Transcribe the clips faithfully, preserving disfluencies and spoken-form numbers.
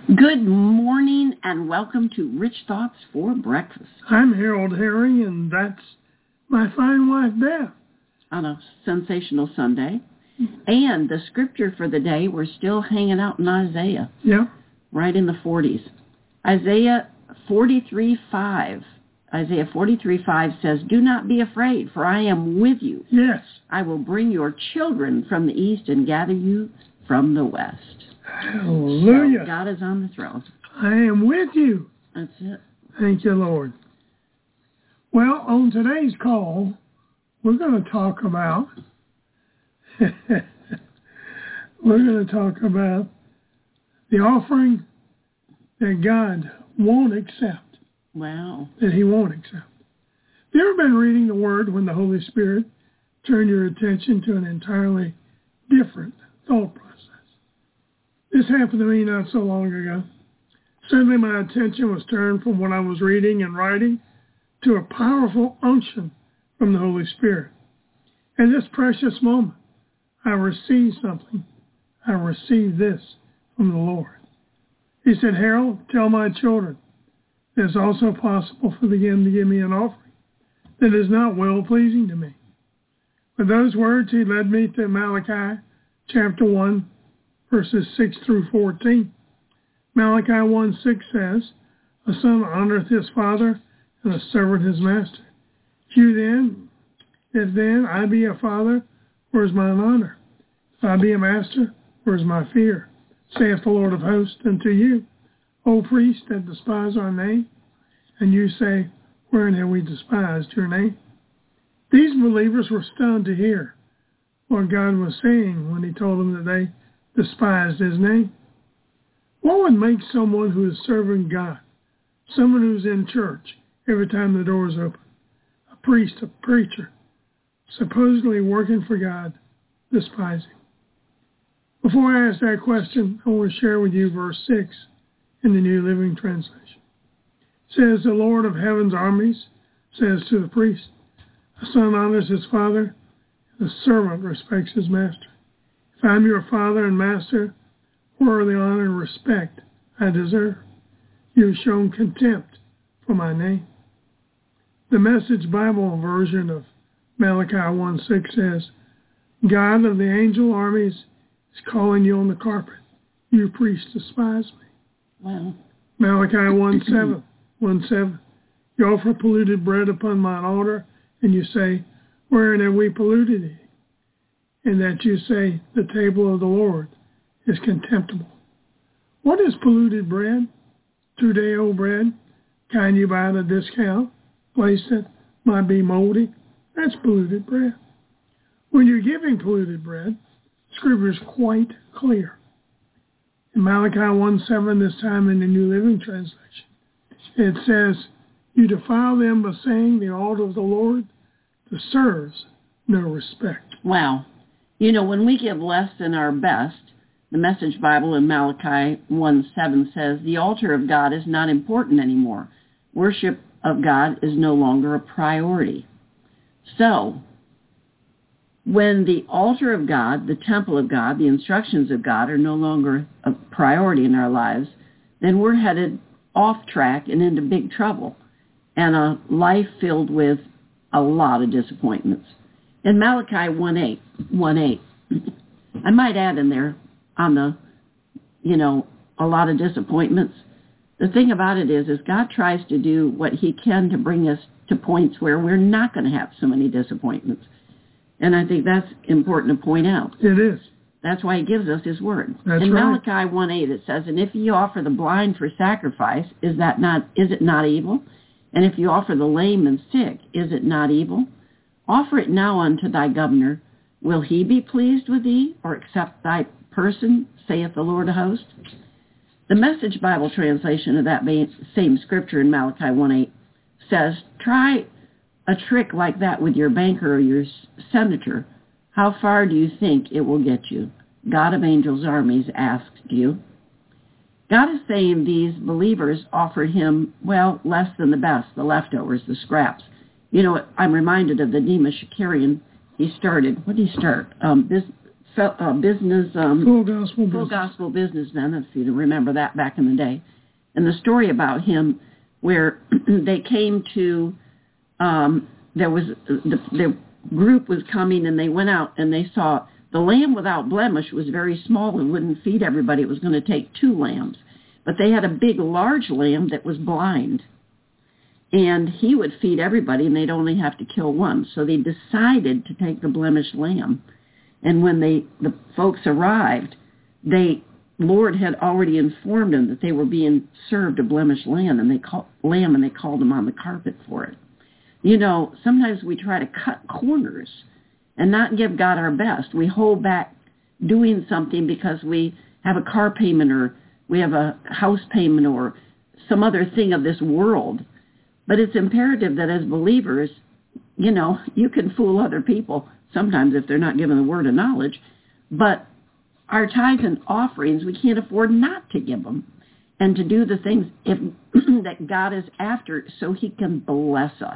Good morning and welcome to Rich Thoughts for Breakfast. I'm Harold Herring and that's my fine wife Beth. On a sensational Sunday. And the scripture for the day, we're still hanging out in Isaiah. Yeah. Right in the forties. Isaiah forty-three five. Isaiah forty-three five says, "Do not be afraid, for I am with you. Yes. I will bring your children from the east and gather you from the west." Hallelujah. So God is on the throne. I am with you. That's it. Thank you, Lord. Well, on today's call, we're going to talk about, we're going to talk about the offering that God won't accept. Wow. That he won't accept. Have you ever been reading the Word when the Holy Spirit turned your attention to an entirely different thought process? This happened to me not so long ago. Suddenly my attention was turned from what I was reading and writing to a powerful unction from the Holy Spirit. In this precious moment, I received something. I received this from the Lord. He said, "Harold, tell my children that it's also possible for them to give me an offering that is not well-pleasing to me." With those words, he led me to Malachi chapter one, verses six through fourteen. Malachi one six says, "A son honoreth his father, and a servant his master. If you then, if then I be a father, where is mine honor? If I be a master, where is my fear? Saith the Lord of hosts unto you, O priests that despise our name, and you say, wherein have we despised your name?" These believers were stunned to hear what God was saying when he told them that they despised his name. What would make someone who is serving God, someone who's in church every time the door is open, a priest, a preacher, supposedly working for God, despise him? Before I ask that question, I want to share with you verse six in the New Living Translation. It says, "The Lord of heaven's armies says to the priest, a son honors his father, and a servant respects his master. If I am your father and master, where are the honor and respect I deserve? You have shown contempt for my name." The Message Bible version of Malachi one six says, "God of the angel armies is calling you on the carpet. You priests despise me." Wow. Malachi one seven, one seven. "You offer polluted bread upon mine altar, and you say, wherein have we polluted thee? And that you say, the table of the Lord is contemptible." What is polluted bread? Two-day-old bread, kind you buy at a discount, place that might be moldy. That's polluted bread. When you're giving polluted bread, Scripture is quite clear. In Malachi one seven, this time in the New Living Translation, it says, "You defile them by saying the altar of the Lord deserves no respect." Wow. You know, when we give less than our best, the Message Bible in Malachi one seven says, the altar of God is not important anymore. Worship of God is no longer a priority. So, when the altar of God, the temple of God, the instructions of God are no longer a priority in our lives, then we're headed off track and into big trouble and a life filled with a lot of disappointments. In Malachi one eight, I might add in there on the, you know, a lot of disappointments. The thing about it is, is God tries to do what he can to bring us to points where we're not going to have so many disappointments. And I think that's important to point out. It is. That's why he gives us his word. That's in right. Malachi one eight, it says, "And if you offer the blind for sacrifice, is that not, is it not evil? And if you offer the lame and sick, is it not evil? Offer it now unto thy governor. Will he be pleased with thee, or accept thy person, saith the Lord of hosts?" The Message Bible translation of that same scripture in Malachi one eight says, "Try a trick like that with your banker or your senator. How far do you think it will get you? God of angels' armies asked you." God is saying these believers offered him, well, less than the best, the leftovers, the scraps. You know, I'm reminded of the Demas Shakarian. He started, what did he start? Um, this uh, business, um, full gospel, full business. gospel businessman. If you remember that back in the day, and the story about him where they came to, um, there was the, the group was coming and they went out and they saw the lamb without blemish was very small and wouldn't feed everybody. It was going to take two lambs, but they had a big, large lamb that was blind. And he would feed everybody, and they'd only have to kill one. So they decided to take the blemished lamb. And when they the folks arrived, they Lord had already informed them that they were being served a blemished lamb, and they call, lamb, and they called them on the carpet for it. You know, sometimes we try to cut corners and not give God our best. We hold back doing something because we have a car payment or we have a house payment or some other thing of this world. But it's imperative that as believers, you know, you can fool other people sometimes if they're not given the word of knowledge. But our tithes and offerings, we can't afford not to give them and to do the things if, that God is after so he can bless us.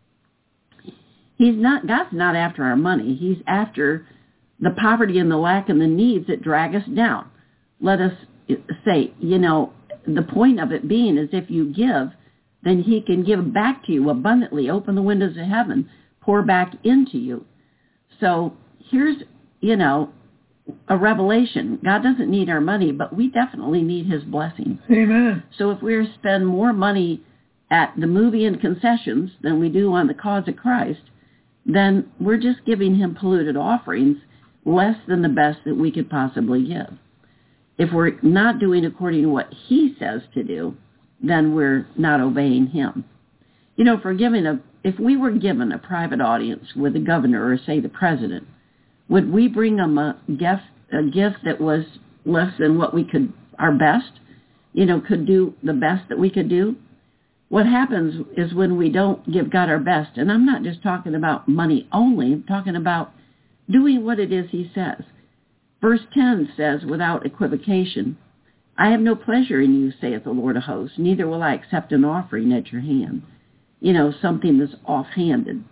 He's not, God's not after our money. He's after the poverty and the lack and the needs that drag us down. Let us say, you know, the point of it being is if you give, then he can give back to you abundantly, open the windows of heaven, pour back into you. So here's, you know, a revelation. God doesn't need our money, but we definitely need his blessing. Amen. So if we spend more money at the movie and concessions than we do on the cause of Christ, then we're just giving him polluted offerings, less than the best that we could possibly give. If we're not doing according to what he says to do, then we're not obeying him. You know, for giving a, if we were given a private audience with the governor or, say, the president, would we bring them a gift, a gift that was less than what we could, our best, you know, could do the best that we could do? What happens is when we don't give God our best, and I'm not just talking about money only, I'm talking about doing what it is he says. Verse ten says, without equivocation, I have no pleasure in you, saith the Lord of hosts, neither will I accept an offering at your hand. You know, something that's offhanded.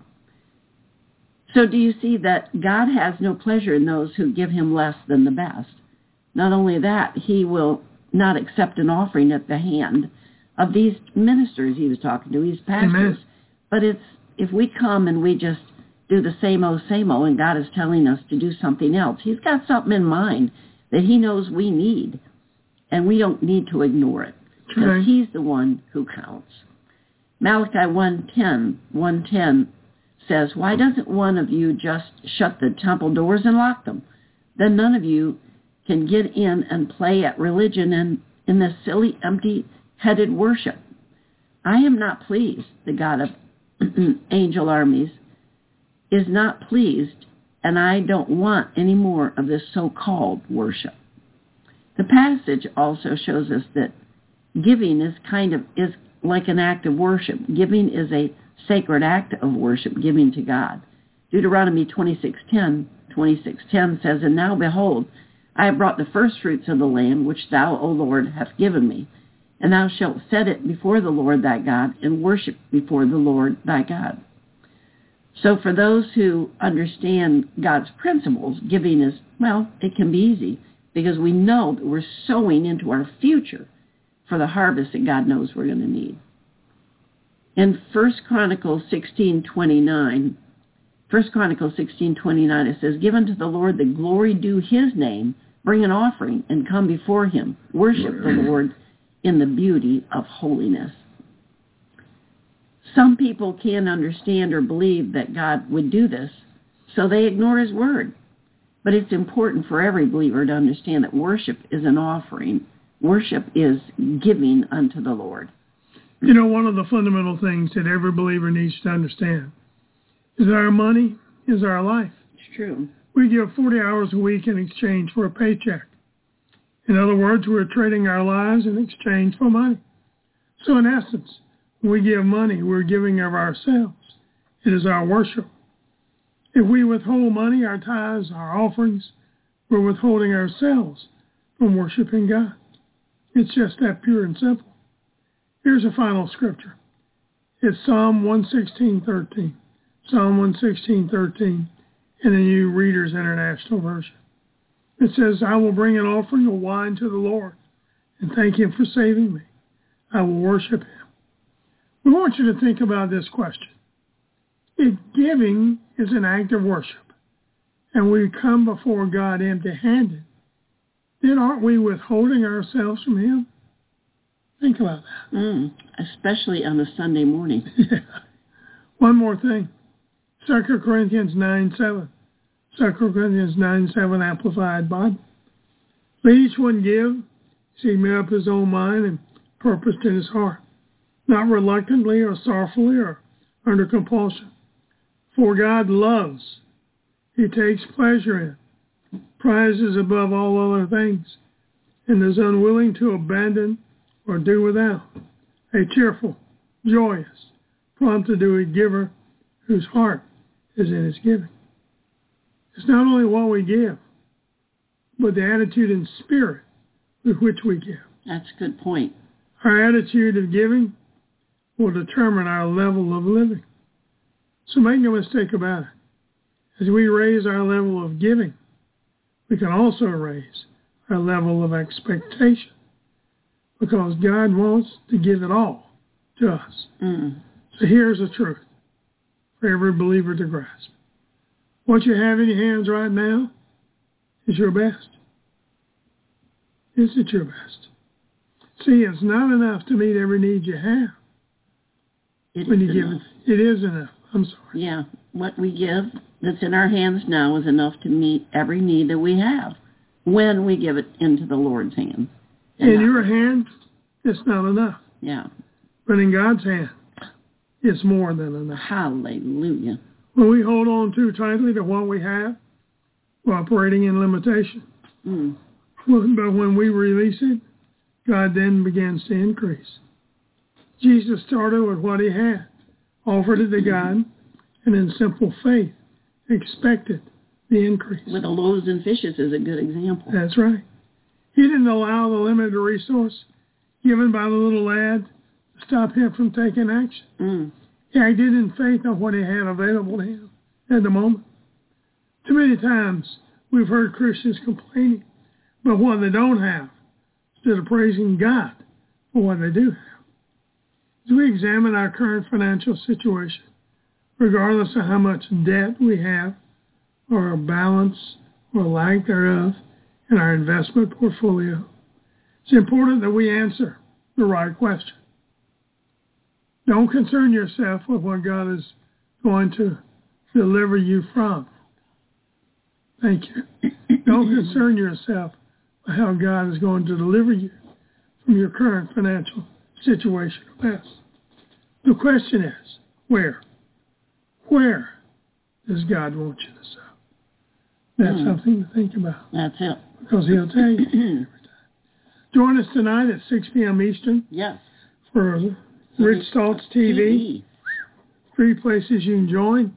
So do you see that God has no pleasure in those who give him less than the best? Not only that, he will not accept an offering at the hand of these ministers he was talking to, these pastors. Amen. But it's if we come and we just do the same old, same old, and God is telling us to do something else, he's got something in mind that he knows we need. And we don't need to ignore it because right. he's the one who counts. Malachi one ten, one ten says, why doesn't one of you just shut the temple doors and lock them? Then none of you can get in and play at religion and in this silly, empty-headed worship. I am not pleased, the God of angel armies is not pleased, and I don't want any more of this so-called worship. The passage also shows us that giving is kind of is like an act of worship. Giving is a sacred act of worship, giving to God. Deuteronomy twenty-six ten, twenty-six ten says, and now behold, I have brought the first fruits of the land which thou, O Lord, hast given me, and thou shalt set it before the Lord thy God, and worship before the Lord thy God. So for those who understand God's principles, giving is, well, it can be easy, because we know that we're sowing into our future for the harvest that God knows we're going to need. In First Chronicles sixteen twenty-nine, First Chronicles sixteen twenty-nine, it says, give unto the Lord the glory due his name, bring an offering, and come before him. Worship the Lord in the beauty of holiness. Some people can't understand or believe that God would do this, so they ignore his word. But it's important for every believer to understand that worship is an offering. Worship is giving unto the Lord. You know, one of the fundamental things that every believer needs to understand is that our money is our life. It's true. We give forty hours a week in exchange for a paycheck. In other words, we're trading our lives in exchange for money. So in essence, when we give money, we're giving of ourselves. It is our worship. If we withhold money, our tithes, our offerings, we're withholding ourselves from worshiping God. It's just that pure and simple. Here's a final scripture. It's Psalm one sixteen thirteen. Psalm one sixteen thirteen in the New Reader's International Version. It says, I will bring an offering of wine to the Lord and thank him for saving me. I will worship him. We want you to think about this question. If giving is an act of worship and we come before God empty-handed, then aren't we withholding ourselves from him? Think about that. Mm, especially on a Sunday morning. Yeah. One more thing. Second Corinthians nine seven. Second Corinthians nine seven Amplified Bible. Let each one give, as he made up his own mind and purposed in his heart, not reluctantly or sorrowfully or under compulsion. For God loves, he takes pleasure in, prizes above all other things, and is unwilling to abandon or do without a cheerful, joyous, prompt to do it giver whose heart is in his giving. It's not only what we give, but the attitude and spirit with which we give. That's a good point. Our attitude of giving will determine our level of living. So make no mistake about it. As we raise our level of giving, we can also raise our level of expectation, because God wants to give it all to us. Mm. So here's the truth for every believer to grasp. What you have in your hands right now is your best. Is it your best? See, it's not enough to meet every need you have. It when is you give enough. it, it is enough. I'm sorry. Yeah, what we give that's in our hands now is enough to meet every need that we have when we give it into the Lord's hands. In your hand, it's not enough. Yeah. But in God's hand, it's more than enough. Hallelujah. When we hold on too tightly to what we have, we're operating in limitation. Mm. But when we release it, God then begins to increase. Jesus started with what he had, offered it to God, and in simple faith expected the increase. With the loaves and fishes is a good example. That's right. He didn't allow the limited resource given by the little lad to stop him from taking action. Mm. He acted in faith on what he had available to him at the moment. Too many times we've heard Christians complaining about what they don't have instead of praising God for what they do have. As we examine our current financial situation, regardless of how much debt we have or our balance or lack thereof in our investment portfolio, it's important that we answer the right question. Don't concern yourself with what God is going to deliver you from. Thank you. Don't concern yourself with how God is going to deliver you from your current financial situation or mess. The question is, where? Where does God want you to sow? That's mm. something to think about. That's it. Because he'll tell you every time. Join us tonight at six p.m. Eastern. Yes. For Rich Stoltz T V. Three places you can join.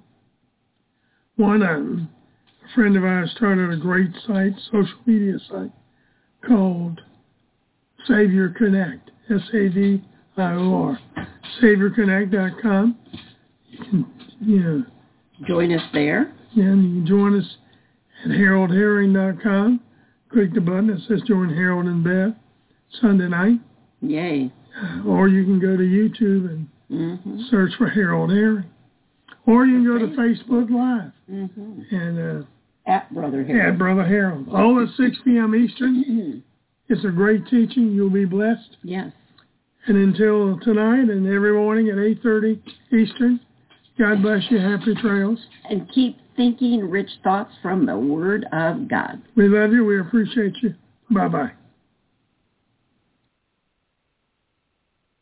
One, um, a friend of ours started a great site, social media site, called Savior Connect, S A V I O R, savior connect dot com. You can, you know, join us there. And you can join us at harold herring dot com. Click the button that says Join Harold and Beth Sunday night. Yay. Uh, or you can go to YouTube and mm-hmm. search for Harold Herring. Or you can go to Facebook Live. Mm-hmm. And uh, at Brother Harold. At Brother Harold. All at six p.m. Eastern. It's a great teaching. You'll be blessed. Yes. And until tonight and every morning at eight thirty Eastern, God bless you. Happy trails. And keep thinking rich thoughts from the Word of God. We love you. We appreciate you. Bye-bye.